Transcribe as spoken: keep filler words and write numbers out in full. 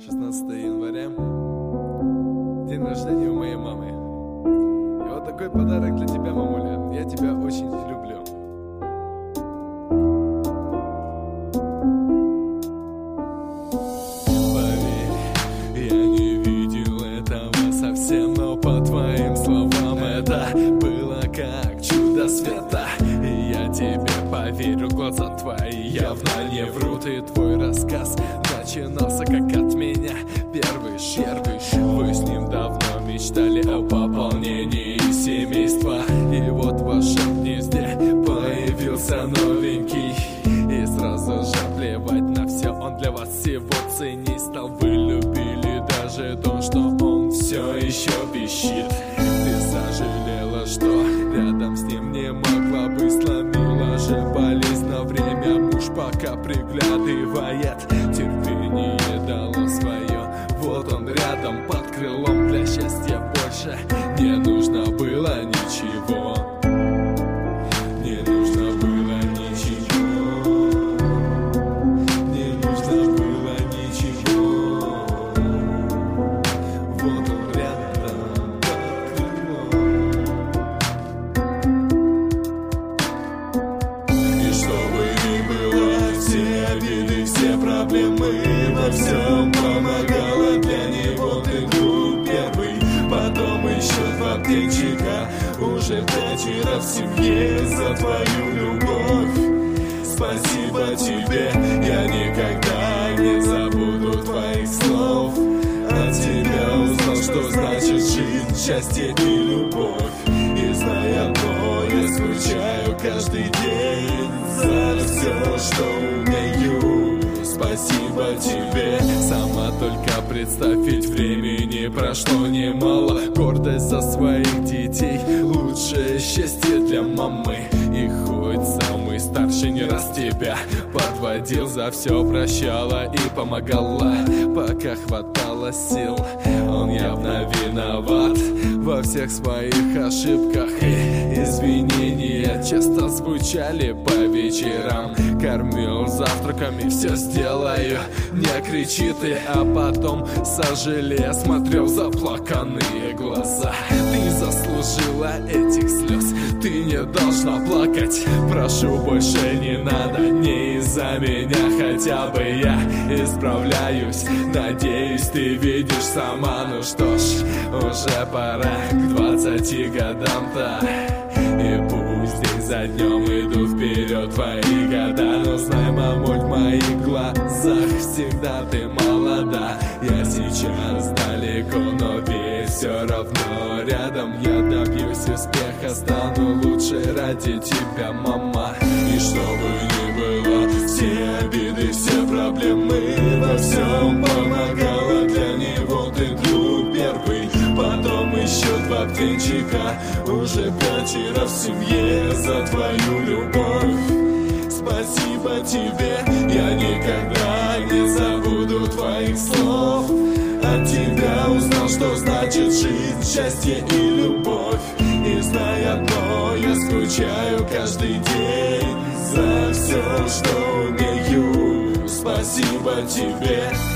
шестнадцатое января, день рождения у моей мамы. И вот такой подарок для тебя, мамуля. Я тебя очень люблю. Поверь, я не видел этого совсем, но по твоим словам это было как чудо света. И я тебе поверю, глаза твои явно не врут. И твой рассказ начинался как от меня. Первый шаг, вы с ним давно мечтали о пополнении семейства. И вот в вашем гнезде появился новенький. И сразу же плевать на все, он для вас всего ценней стал. Вы любили даже то, что он все еще пищит. Ты сожалела, что рядом с ним не могла бы. Сломила же болезнь на время, муж пока приглядывает. Терпение дало свое, вот он рядом под крылом. Для счастья больше не нужно было ничего. Не нужно было ничего. Не нужно было ничего. Вот он рядом под крылом. И что бы ни было, все обиды, все проблемы, во всем помогала для него ты был первый. Потом еще два птенчика, уже пятеро в семье за твою любовь. Спасибо тебе, я никогда не забуду твоих слов. От тебя узнал, что значит жизнь, счастье и любовь. И зная одно, я скучаю каждый день за все, что умею. Спасибо тебе. Сама только представь, ведь времени прошло немало. Гордость за своих детей, лучшее счастье для мамы. И хоть самый старший не раз тебя подводил, за все прощала и помогала, пока хватало сил. Он явно виноват во всех своих ошибках, и извинения часто звучали по вечерам. Кормил завтраками, все сделаю, не кричи ты, а потом сожалея смотрел в заплаканные глаза. Ты заслужила этих слез, ты не должна плакать. Прошу, больше не надо, не из-за меня, хотя бы я исправляюсь. Надеюсь, ты видишь сама, ну что ж, уже пора к двадцати годам-то. И пусть день за днем иду вперед твои года, но знай, мамуль, в моих глазах всегда ты молода. Я сейчас далеко, но верь, все равно рядом. Я добьюсь успеха, стану лучше ради тебя, мама. И что бы ни было, все обиды, все проблемы, во всем помогала для него ты друг первый. Потом еще два птенчика, уже пятеро в семье за твою любовь. Спасибо тебе, я никогда не забуду твоих слов. От тебя узнал, что значит жизнь, счастье и любовь. И зная одно, я скучаю каждый день за все, что умею. Спасибо тебе.